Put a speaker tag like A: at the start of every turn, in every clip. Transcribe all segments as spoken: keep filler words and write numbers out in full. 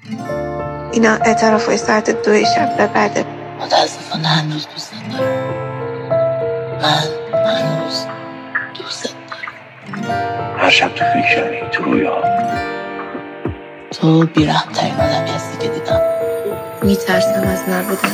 A: اینا اعترافای ساعت دوی شب به بعده.
B: متاسفانه هنوز دوست دارم. من هنوز دوست دارم.
C: هر شب تو فکرمی، تو رویا.
B: تو بیرحم‌ترین آدمی هستی که دیدم.
A: میترسم از نبودن.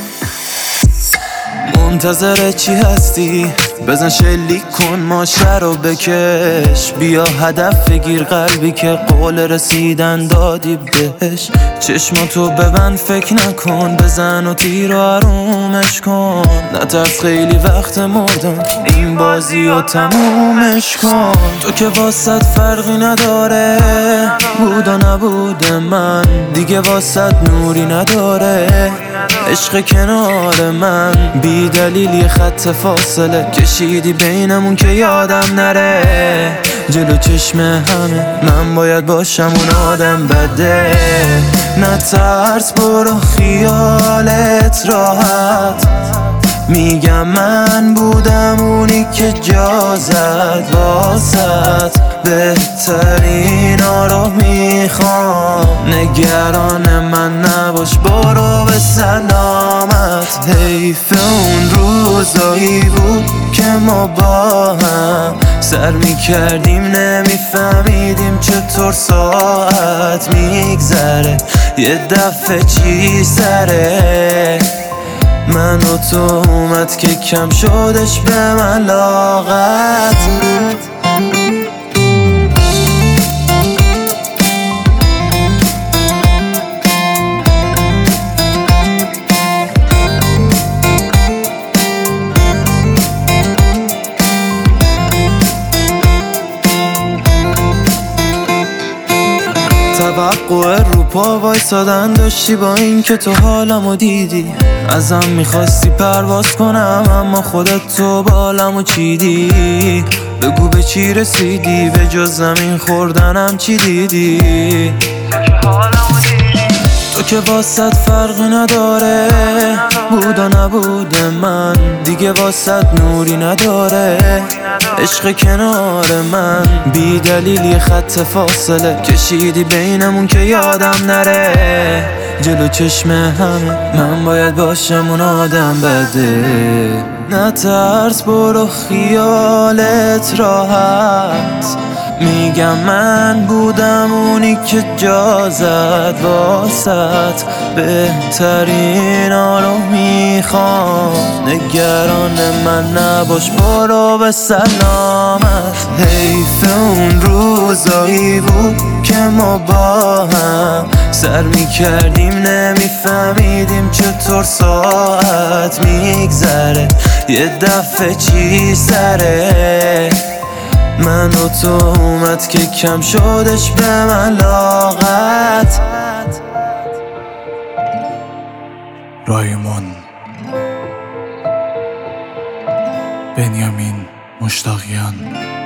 D: منتظر چی هستی؟ بزن شلیک کن ماشه رو بکش. بیا هدف بگیر قلبی که قول رسیدن دادی بهش. چشماتو ببند فکر نکن، بزن و تیر و آرومش کن. نترس خیلی وقت مردم، این بازی رو تمومش کن. تو که واسط فرقی نداره، بود و نبود من دیگه واسط نوری نداره. عشق کنار من بی دلیل یه خط فاصله کشیدی بینمون که یادم نره. جلو چشم همه من باید باشم اون آدم بده. نترس برو خیالت راحت، میگم من بودم اونی که جا زد واسط. بهترین ها رو میخوام، نگران من نباش برو به سلامت. حیف اون روزایی بود که ما با هم سر میکردیم نمیفهمیدیم چطور ساعت میگذره. یه دفعه چی سره من و تو اومد که کم شدش به من لاغت. توقع رو پا وایسادن داشتی با این که تو حالمو دیدی. ازم میخواستی پرواز کنم اما خودت تو بالمو چیدی. بگو به چی رسیدی، به جز زمین خوردنم چی دیدی. تو که واسط فرقی نداره، بود و نبود من دیگه واسط نوری نداره. عشق کنار من بی دلیل یه خط فاصله کشیدی بینمون که یادم نره. جلو چشم همه من باید باشم اون آدم بده. نترس برو خیالت راحت، میگم من بودم اونی که جا زد واسط. بهترین ها رو میخوام، نگران من نباش برو به سلامت. حیف اون روزایی بود که ما با هم سر میکردیم نمیفهمیدیم چطور ساعت میگذره. یه دفعه چی سره من و تو اومد که کم شدش به من لاغت.
E: رایمون بنیامین مشتاقیان.